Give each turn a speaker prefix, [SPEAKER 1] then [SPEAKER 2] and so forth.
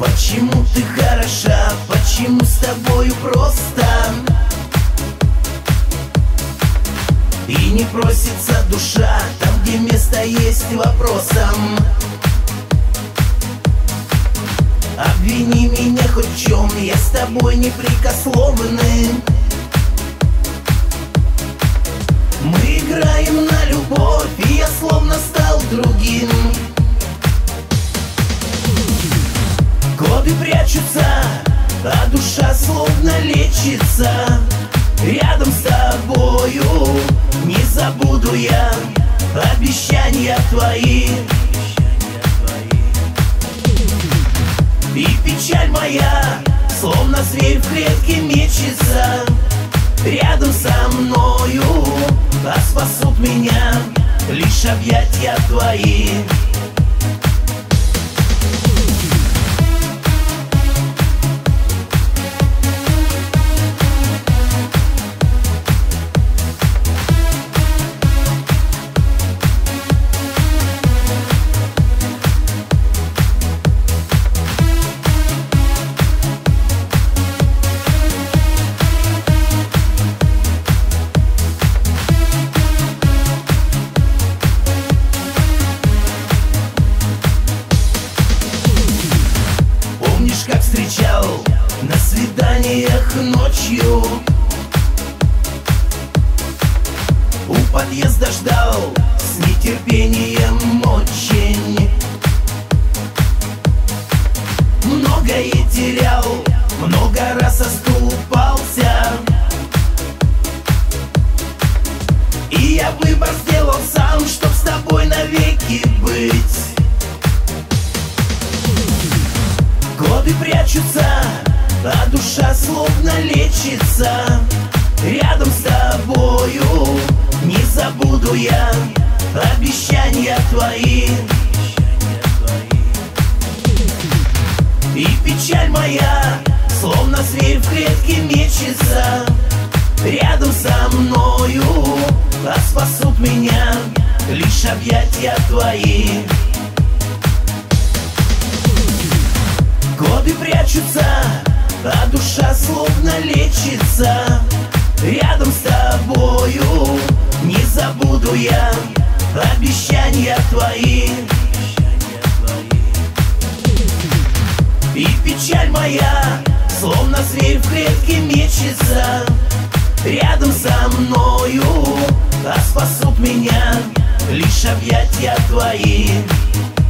[SPEAKER 1] Почему ты хороша, почему с тобою просто? И не просится душа там, где место есть вопросам. Обвини меня хоть в чем, я с тобой непрекословный. Мы играем на любовь, и я словно стал другим. Годы прячутся, а душа словно лечится. Рядом с тобою не забуду я обещания твои. И печаль моя, словно зверь в клетке мечется. Рядом со мною, а спасут меня лишь объятия твои. Как встречал на свиданиях ночью, у подъезда ждал с нетерпением очень. Многое терял, много раз оступался, и я выбор сделал сам, чтоб с тобой навеки быть. Годы прячутся, а душа словно лечится. Рядом с тобою не забуду я обещания твои. И печаль моя, словно зверь в клетке мечется. Рядом со мною, а спасут меня лишь объятия твои. Годы прячутся, а душа словно лечится. Рядом с тобою не забуду я обещания твои. И печаль моя, словно зверь в клетке мечется. Рядом со мною, а спасут меня лишь объятия твои.